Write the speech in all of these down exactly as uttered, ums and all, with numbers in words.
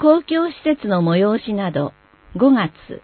公共施設の催しなどごがつ。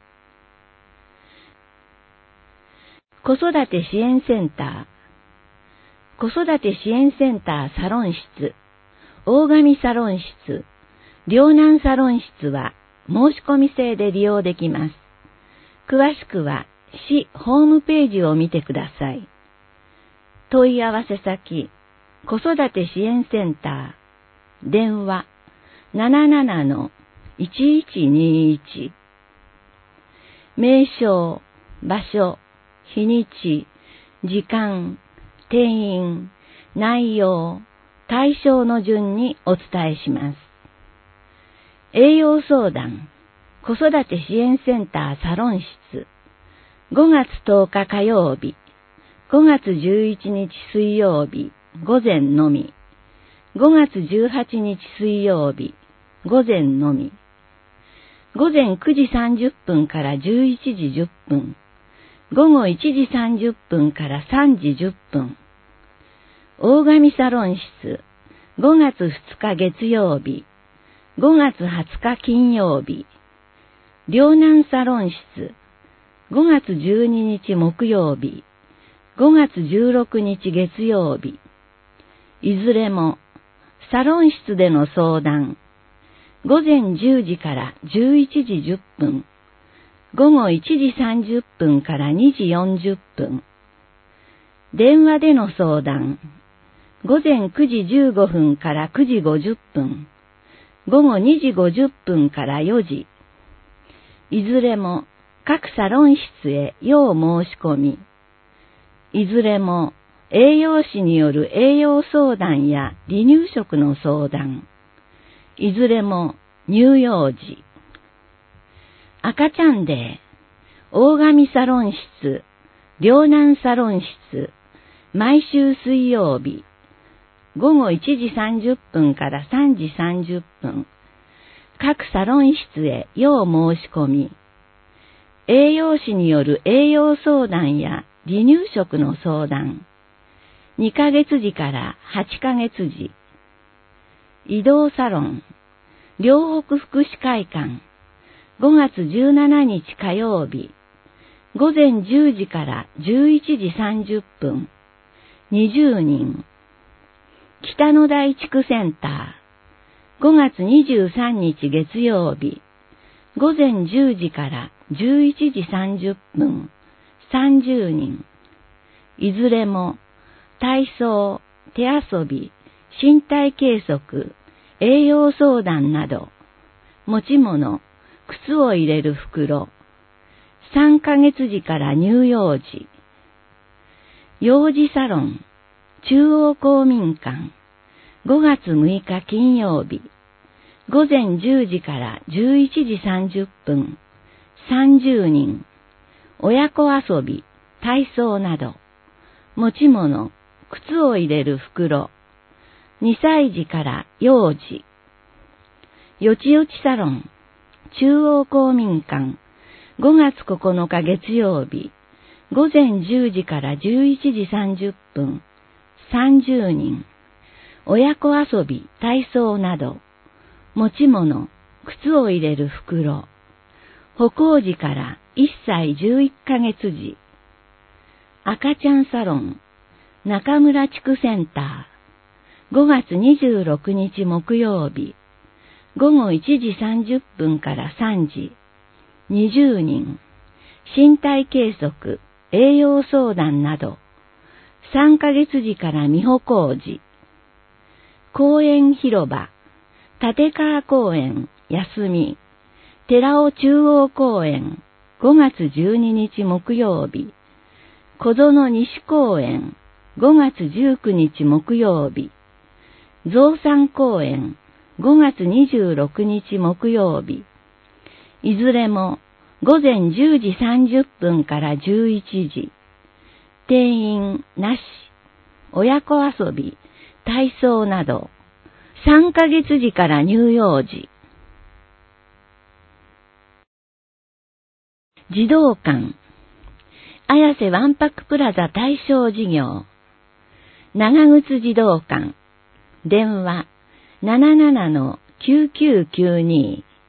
子育て支援センター、子育て支援センターサロン室、大神サロン室、両南サロン室は申し込み制で利用できます。詳しくは市ホームページを見てください。問い合わせ先、子育て支援センター、電話 ななななのいちいちにいち。名称、場所、日にち、時間、定員、内容、対象の順にお伝えします。栄養相談、子育て支援センターサロン室、ごがつとおか火曜日、ごがつじゅういちにち水曜日、午前のみ、ごがつじゅうはちにち水曜日、午前のみ、午前くじさんじゅっぷんからじゅういちじじゅっぷん、午後いちじさんじゅっぷんからさんじじゅっぷん、大神サロン室、ごがつふつか月曜日、ごがつはつか金曜日、両南サロン室、ごがつじゅうににち木曜日、ごがつじゅうろくにち月曜日、いずれもサロン室での相談、ごぜんじゅうじからじゅういちじじゅっぷん、ごごいちじさんじゅっぷんからにじよんじゅっぷん、電話での相談、ごぜんくじじゅうごふんからくじごじゅっぷん、ごごにじごじゅっぷんからよじ、いずれも各サロン室へ要申し込み、いずれも栄養士による栄養相談や離乳食の相談、いずれも乳幼児、赤ちゃんデー、大神サロン室、両南サロン室、毎週水曜日、ごごいちじさんじゅっぷんからさんじさんじゅっぷん、各サロン室へ要申し込み、栄養士による栄養相談や離乳食の相談、にかげつじからはちかげつじ、移動サロン、両北福祉会館、ごがつじゅうしちにち火曜日、ごぜんじゅうじからじゅういちじさんじゅっぷん、にじゅうにん、北野台地区センター、ごがつにじゅうさんにち月曜日、ごぜんじゅうじからじゅういちじさんじゅっぷん、さんじゅうにん、いずれも体操、手遊び、身体計測、栄養相談など、持ち物、靴を入れる袋、さんかげつじから乳幼児、幼児サロン、中央公民館、ごがつむいか金曜日、ごぜんじゅうじからじゅういちじさんじゅっぷん、さんじゅうにん、親子遊び、体操など、持ち物、靴を入れる袋、にさいじから幼児、よちよちサロン、中央公民館、ごがつここのか月曜日、ごぜんじゅうじからじゅういちじさんじゅっぷん、さんじゅうにん、親子遊び、体操など、持ち物、靴を入れる袋、歩行時からいっさいじゅういっかげつじ、赤ちゃんサロン、中村地区センター、ごがつにじゅうろくにち木曜日、ごごいちじさんじゅっぷんからさんじ、にじゅうにん、身体計測、栄養相談など、さんかげつじから未歩行時、公園広場、立川公園、休み、寺尾中央公園、ごがつじゅうににち木曜日、小園西公園、ごがつじゅうくにち木曜日、増産公園、ごがつにじゅうろくにち木曜日、いずれもごぜんじゅうじさんじゅっぷんからじゅういちじ、定員なし、親子遊び、体操など、さんかげつじから乳幼児、児童館、綾瀬わんぱくプラザ対象事業、長靴児童館、電話 ななななのきゅうきゅうきゅうに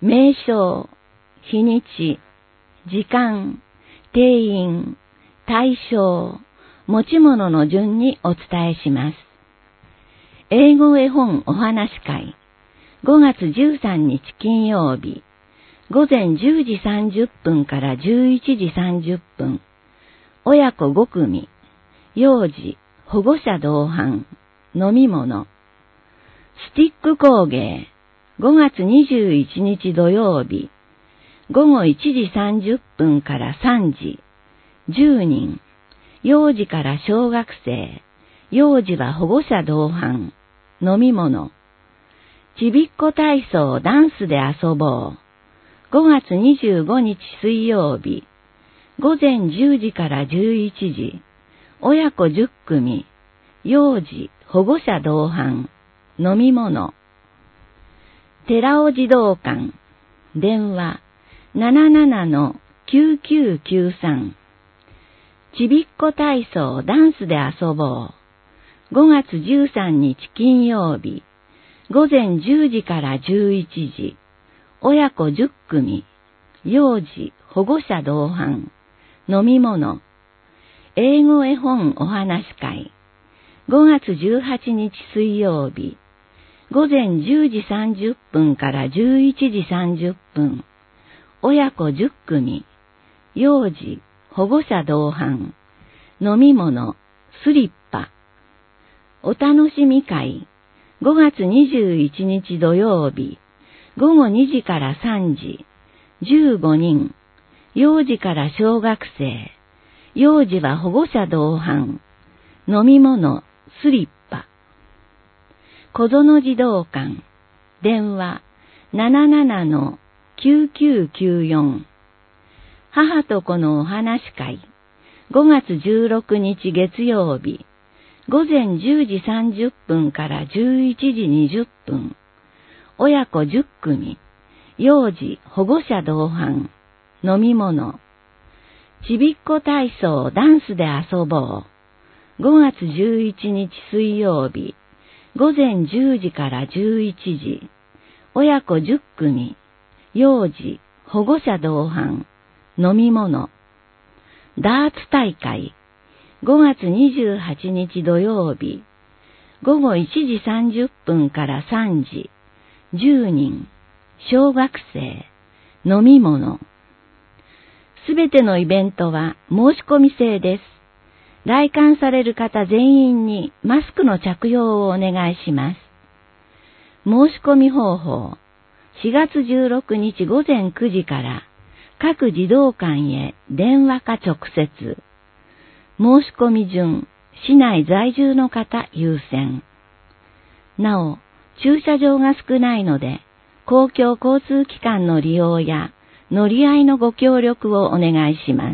名称、日にち、時間、定員、対象、持ち物の順にお伝えします。英語絵本お話会、ごがつじゅうさんにち金曜日、ごぜんじゅうじさんじゅっぷんからじゅういちじさんじゅっぷん、親子ごくみ、幼児、保護者同伴、飲み物、スティック工芸、ごがつにじゅういちにち土曜日、ごごいちじさんじゅっぷんからさんじ、じゅうにん、幼児から小学生、幼児は保護者同伴、飲み物、ちびっこ体操ダンスで遊ぼう、ごがつにじゅうごにち水曜日、ごぜんじゅうじからじゅういちじ、親子じゅっくみ、幼児、保護者同伴、飲み物、寺尾児童館、電話 ななななのきゅうきゅうきゅうさん、ちびっこ体操ダンスで遊ぼう、ごがつじゅうさんにち金曜日、ごぜんじゅうじからじゅういちじ、親子じゅっくみ、幼児、保護者同伴、飲み物、英語絵本お話会、ごがつじゅうはちにち水曜日、ごぜんじゅうじさんじゅっぷんからじゅういちじさんじゅっぷん、親子じゅっくみ、幼児、保護者同伴、飲み物、スリッパ、お楽しみ会、ごがつにじゅういちにち土曜日、ごごにじからさんじ、じゅうごにん、幼児から小学生、幼児は保護者同伴、飲み物、スリッパ、小園児童館、電話 ななななのきゅうきゅうきゅうよん、母と子のお話会、ごがつじゅうろくにち月曜日、ごぜんじゅうじさんじゅっぷんからじゅういちじにじゅっぷん、親子じゅっくみ、幼児、保護者同伴、飲み物、ちびっこ体操ダンスで遊ぼう、ごがつじゅういちにち水曜日、ごぜんじゅうじからじゅういちじ、親子じゅっくみ、幼児、保護者同伴、飲み物、ダーツ大会、ごがつにじゅうはちにち土曜日、ごごいちじさんじゅっぷんからさんじ、じゅうにん、小学生、飲み物。すべてのイベントは申し込み制です。来館される方全員にマスクの着用をお願いします。申し込み方法、しがつじゅうろくにちごぜんくじから各児童館へ電話か直接。申し込み順、市内在住の方優先。なお、駐車場が少ないので、公共交通機関の利用や乗り合いのご協力をお願いします。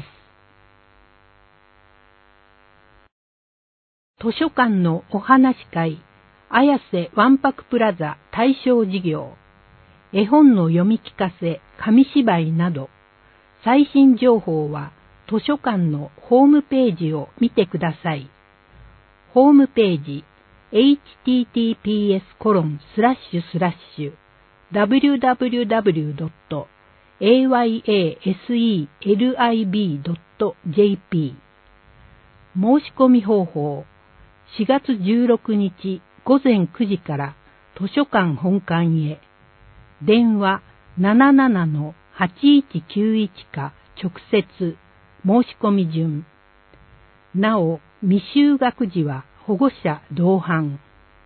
図書館のお話会、綾瀬わんぱくプラザ対象事業、絵本の読み聞かせ、紙芝居など、最新情報は図書館のホームページを見てください。ホームページ、エイチティーティーピーエスコロンスラッシュスラッシュダブリューダブリューダブリュードットエーワイエーエスイーエルアイビードットジェーピー 申し込み方法、しがつじゅうろくにちごぜんくじから図書館本館へ、電話 ななななのはちいちきゅういち か直接、申し込み順。なお、未就学児は保護者同伴。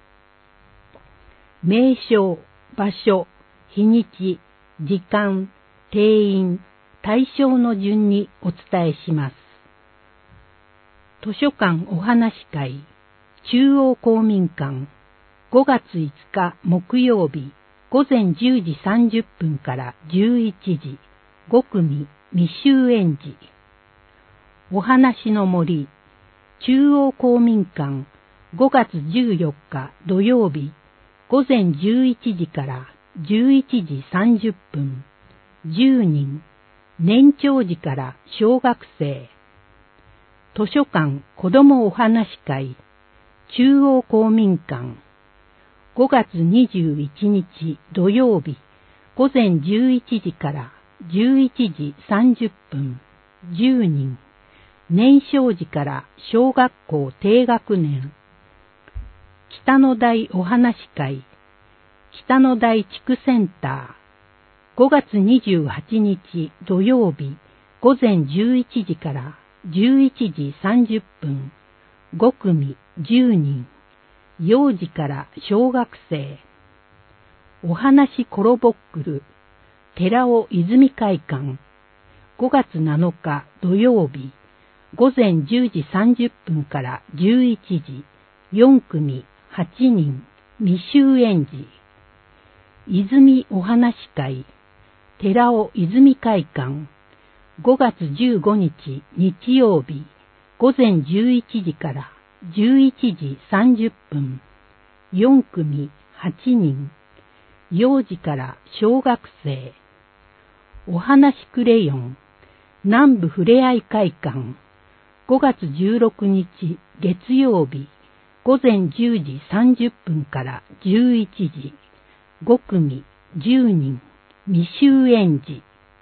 名称、場所、日にち、時間、定員、対象の順にお伝えします。図書館お話会、中央公民館、ごがついつか木曜日、ごぜんじゅうじさんじゅっぷんからじゅういちじ、ごくみ未就園児。お話の森、中央公民館、ごがつじゅうよっか土曜日、ごぜんじゅういちじからじゅういちじさんじゅっぷん、じゅうにん、年長児から小学生。図書館子どもお話会、中央公民館、ごがつにじゅういちにち土曜日、 午前じゅういちじからじゅういちじさんじゅっぷんじゅうにん、年少時から小学校低学年。北の台お話会、北の台地区センター、ごがつにじゅうはちにち土曜日午前じゅういちじからじゅういちじさんじゅっぷん、ごくみじゅうにん、幼児から小学生。お話コロボックル、寺尾泉会館、ごがつなのか土曜日、午前じゅうじさんじゅっぷんからじゅういちじ、よんくみはちにん、未就園児。泉お話会、寺尾泉会館、ごがつじゅうごにち日曜日、午前じゅういちじからじゅういちじさんじゅっぷん、よんくみはちにん、幼児から小学生。お話クレヨン、南部ふれあい会館、ごがつじゅうろくにち月曜日、午前じゅうじさんじゅっぷんからじゅういちじ、ごくみじゅうにん、未就園児。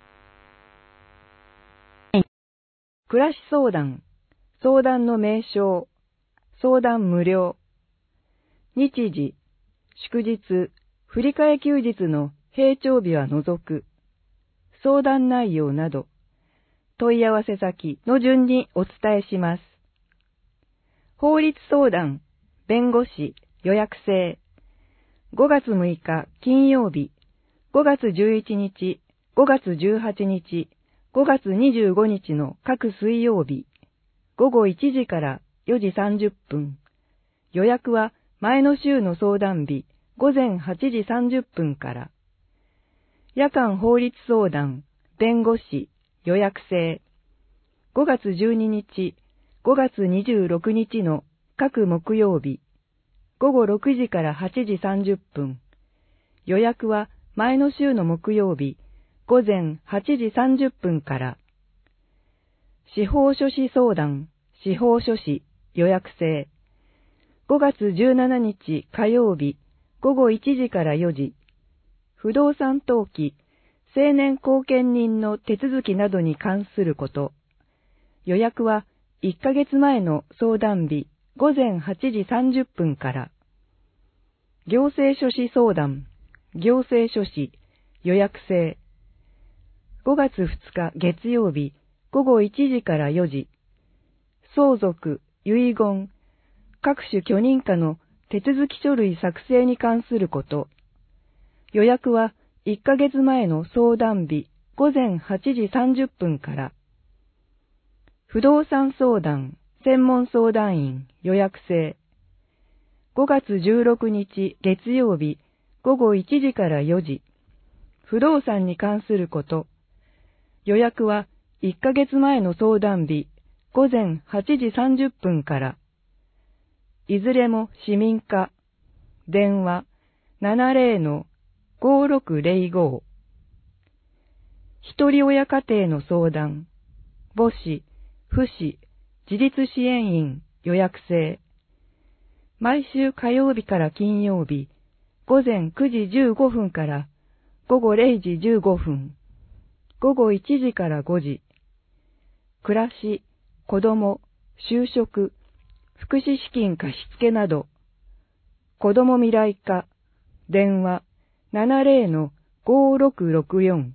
暮らし相談、相談の名称、相談無料。日時、祝日、振り替え休日の平常日は除く。相談内容など、問い合わせ先の順にお伝えします。法律相談、弁護士、予約制。ごがつむいか金曜日、ごがつじゅういちにち、ごがつじゅうはちにち、ごがつにじゅうごにちの各水曜日、ごごいちじからよじさんじゅっぷん。予約は前の週の相談日、ごぜんはちじさんじゅっぷんから。夜間法律相談、弁護士、予約制。ごがつじゅうににち、ごがつにじゅうろくにちの各木曜日、ごごろくじからはちじさんじゅっぷん。予約は前の週の木曜日、ごぜんはちじさんじゅっぷんから。司法書士相談、司法書士、予約制。ごがつじゅうしちにち火曜日、ごごいちじからよじ。不動産登記、成年後見人の手続きなどに関すること。予約はいっかげつまえの相談日、ごぜんはちじさんじゅっぷんから。行政書士相談、行政書士、予約制。ごがつふつか月曜日、ごごいちじからよじ。相続、遺言、各種許認可の手続き書類作成に関すること。予約はいっかげつまえの相談日、ごぜんはちじさんじゅっぷんから。不動産相談、専門相談員、予約制。ごがつじゅうろくにち月曜日、ごごいちじからよじ。不動産に関すること。予約はいっかげつまえの相談日、ごぜんはちじさんじゅっぷんから。いずれも市民課。電話 ななぜろのごろくぜろご。一人親家庭の相談。母子、父子、自立支援員予約制。毎週火曜日から金曜日、ごぜんくじじゅうごふんからごごれいじじゅうごふん、ごごいちじからごじ。暮らし、子供、就職、福祉資金貸付など。子供未来課、電話 ななぜろのごろくろくよん。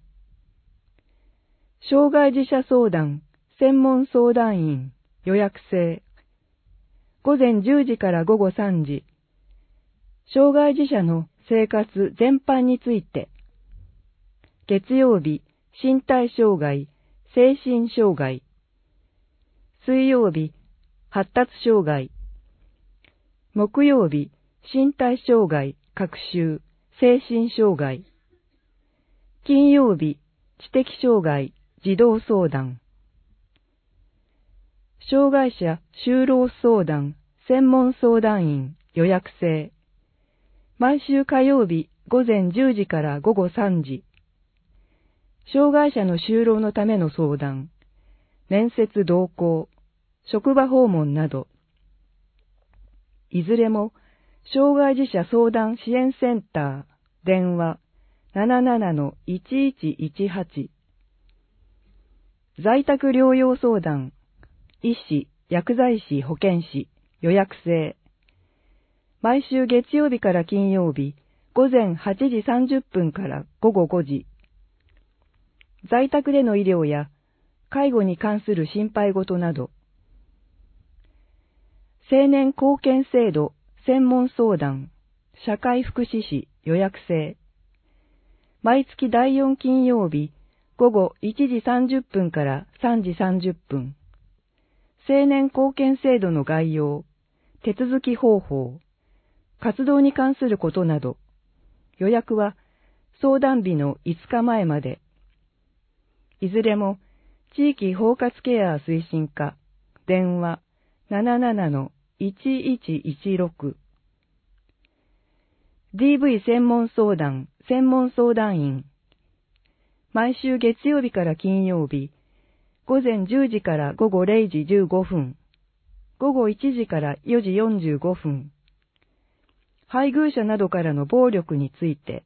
障害児者相談、専門相談員、予約制。ごぜんじゅうじからごごさんじ。障害児者の生活全般について。月曜日、身体障害、精神障害。水曜日、発達障害。木曜日、身体障害、学習、精神障害。金曜日、知的障害、児童相談。障害者就労相談、専門相談員、予約制。毎週火曜日、ごぜんじゅうじからごごさんじ。障害者の就労のための相談、面接同行、職場訪問など。いずれも、障害児者相談支援センター、電話ななななのいちいちいちはち。在宅療養相談、医師、薬剤師、保健師、予約制。毎週月曜日から金曜日、午前はちじさんじゅっぷんから午後ごじ。在宅での医療や介護に関する心配事など。青年貢献制度専門相談、社会福祉士予約制。毎月だいよん金曜日、午後いちじさんじゅっぷんからさんじさんじゅっぷん。青年貢献制度の概要、手続き方法、活動に関することなど。予約は相談日のいつかまえまで。いずれも地域包括ケア推進課、電話 ななななのいちいちいちろく。ディーブイ 専門相談、専門相談員。毎週月曜日から金曜日、午前じゅうじから午後れいじじゅうごふん、午後いちじからよじよんじゅうごふん。配偶者などからの暴力について。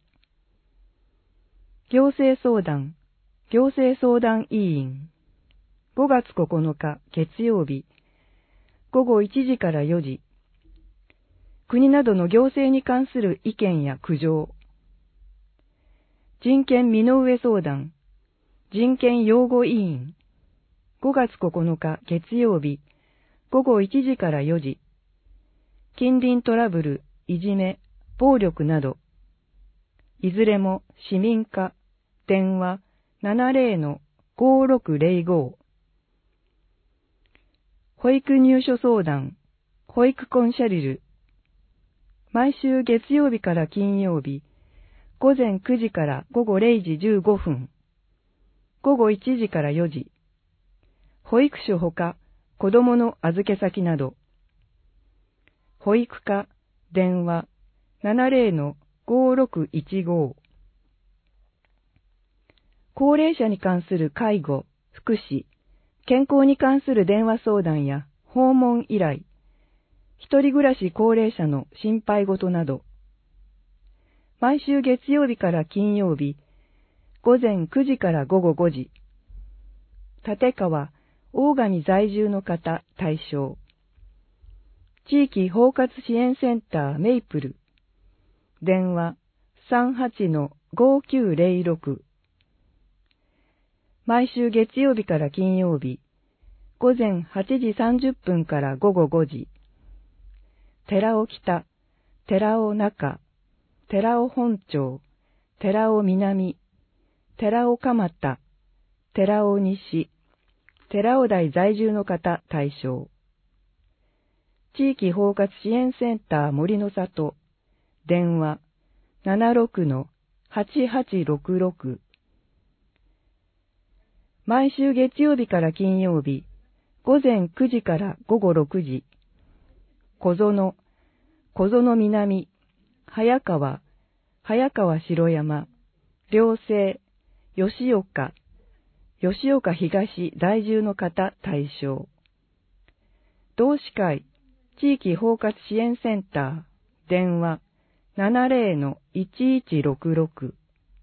行政相談、行政相談委員。ごがつここのか月曜日、午後いちじからよじ。国などの行政に関する意見や苦情。人権身の上相談、人権擁護委員。ごがつここのか月曜日、午後いちじからよじ。近隣トラブル、いじめ、暴力など。いずれも市民課、電話 ななぜろのごろくぜろご。保育入所相談、保育コンシャルル。毎週月曜日から金曜日、午前くじから午後れいじじゅうごふん、午後いちじからよじ。保育所ほか子供の預け先など。保育課、電話 ななぜろのごろくいちご。高齢者に関する介護、福祉、健康に関する電話相談や訪問依頼、一人暮らし高齢者の心配事など。毎週月曜日から金曜日、午前くじから午後ごじ。立川、大神在住の方対象。地域包括支援センターメイプル。電話 さんはちのごきゅうぜろろく。毎週月曜日から金曜日、午前はちじさんじゅっぷんから午後ごじ。寺尾北、寺尾中、寺尾本町、寺尾南、寺尾蒲田、寺尾西、寺尾台在住の方対象。地域包括支援センター森の里、電話 ななろくのはちはちろくろく。毎週月曜日から金曜日、午前くじから午後ろくじ。小園、小園南、早川、早川城山、両生、吉岡、吉岡東在住の方対象。同志会、地域包括支援センター、電話 ななぜろのいちいちろくろく。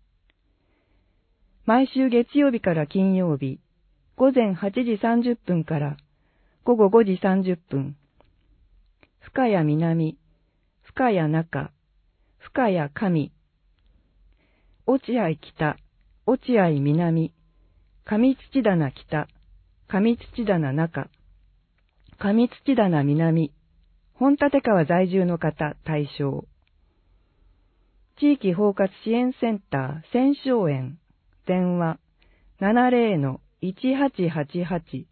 毎週月曜日から金曜日、午前はちじさんじゅっぷんから午後ごじさんじゅっぷん。深谷南、深谷中、深谷上、落合北、落合南、上土棚北、上土棚中、上土棚南、本立川在住の方対象。地域包括支援センター千松園、電話 ななぜろのいちはちはちはち。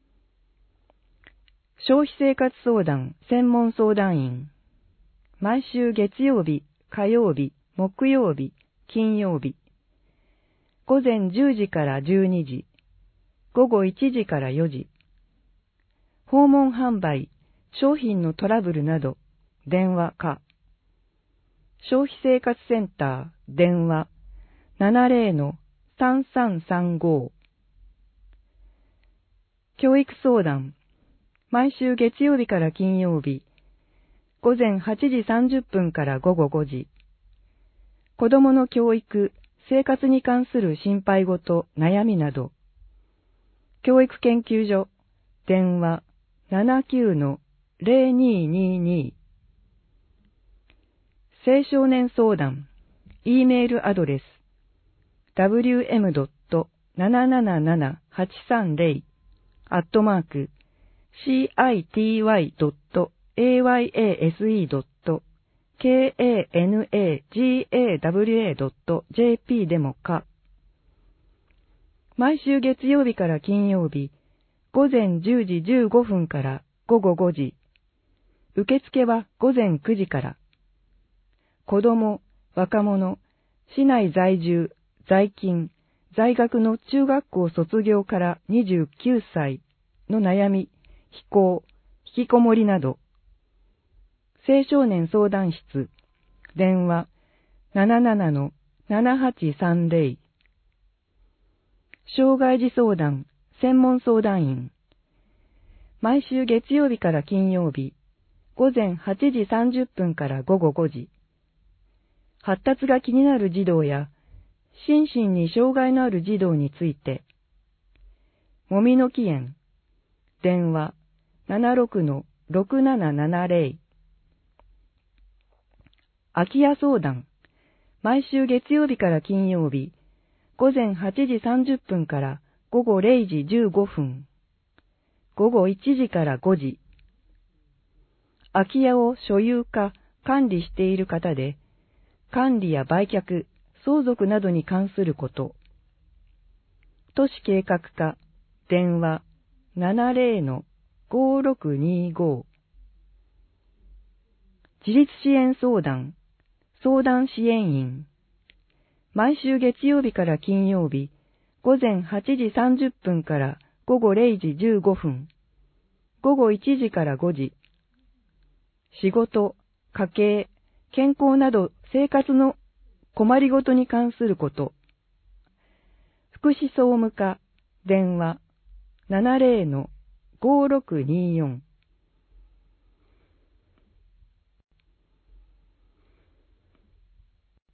消費生活相談専門相談員。毎週月曜日、火曜日、木曜日、金曜日。午前じゅうじからじゅうにじ、午後いちじからよじ。訪問販売、商品のトラブルなど、電話か。消費生活センター、電話 ななぜろのさんさんさんご。教育相談、毎週月曜日から金曜日、午前はちじさんじゅっぷんから午後ごじ。 子供の教育、生活に関する心配事、悩みなど、教育研究所、電話 ななきゅうのゼロにーにーにー 青少年相談、E メールアドレス ダブリューエムドットなななななはちさんゼロ アットマーク シーアイティーワイドットエーワイエーエスイードットケーエーエヌエージーエーダブリューエードットジェーピー でもか。毎週月曜日から金曜日、午前じゅうじじゅうごふんから午後ごじ。受付は午前くじから。子供、若者、市内在住、在勤、在学の中学校卒業からにじゅうきゅうさいの悩み、非行、引きこもりなど、青少年相談室、電話 ななななのななはちさんゼロ。障害児相談、専門相談員。毎週月曜日から金曜日、午前はちじさんじゅっぷんから午後ごじ。発達が気になる児童や、心身に障害のある児童について、もみの木園、電話 ななろくのろくななななゼロ。空き家相談、毎週月曜日から金曜日、午前はちじさんじゅっぷんから午後れいじじゅうごふん、午後いちじからごじ。空き家を所有か管理している方で、管理や売却、相続などに関すること。都市計画課、電話 ななゼロのごろくにご。自立支援相談、相談支援員。毎週月曜日から金曜日、午前はちじさんじゅっぷんから午後れいじじゅうごふん、午後いちじからごじ。仕事、家計、健康など生活の困りごとに関すること。福祉総務課、電話 ななゼロのごろくによん。